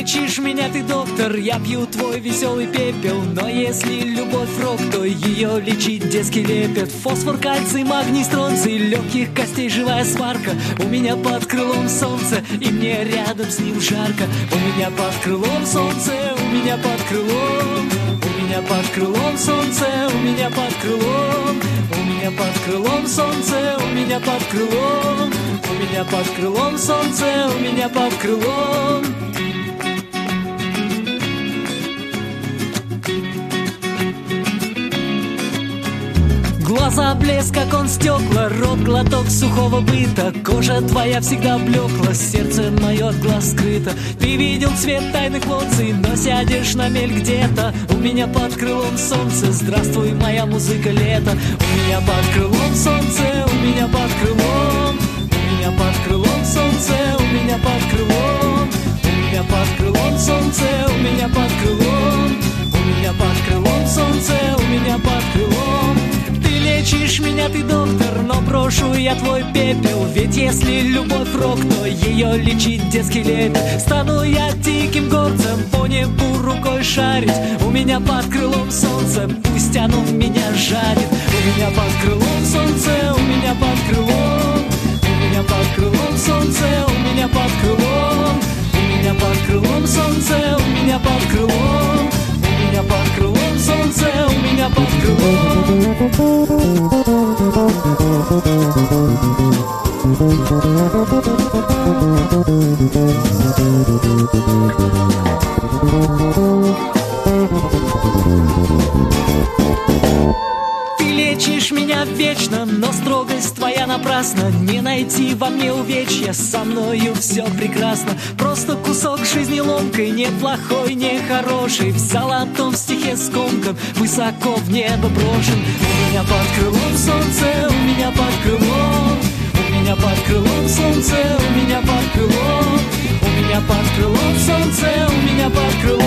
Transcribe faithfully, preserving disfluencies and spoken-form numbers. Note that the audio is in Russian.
лечишь меня, ты доктор, я пью твой веселый пепел. Но если любовь рок, то ее лечить детский лепет. Фосфор, кальций, магний, стронций, легких костей живая сварка. У меня под крылом солнце, и мне рядом с ним жарко. У меня под крылом солнце, у меня под крылом. У меня под крылом солнце, у меня под крылом. У меня под крылом солнце, у меня под крылом. У меня под крылом солнце, у меня под крылом. Глаза блеск, как он стекла, рот глоток сухого быта. Кожа твоя всегда блекла, сердце мое от глаз скрыто. Ты видел цвет тайных лоций, но сядешь на мель где-то. У меня под крылом солнце, здравствуй, моя музыка лето. У меня под крылом солнце, у меня под крылом. У меня под крылом солнце, у меня под крылом. У меня под крылом солнце, у меня под крылом. У меня под крылом солнце, у меня под крылом. Лечишь меня, ты доктор, но брошу я твой пепел. Ведь если любовь рок, то ее лечить детский лепет. Стану я диким горцем, по небу рукой шарить. У меня под крылом солнце, пусть оно меня жарит. У меня под крылом солнце, у меня под крылом. У меня под крылом солнце, у меня под крылом. У меня под крылом солнце, у меня под крылом. У меня под крылом солнце, у меня под крылом. Ты лечишь меня вечно, но строгость твоя напрасна. Не найти во мне увечья, со мною все прекрасно. Просто кусок жизни ломкой, не плохой, не хороший. В золотом стихе скомкан, высоко в небо брошен. У меня под крылом солнце, у меня под крылом. У меня под крылом солнце, у меня под крылом. У меня под крылом солнце, у меня под крылом.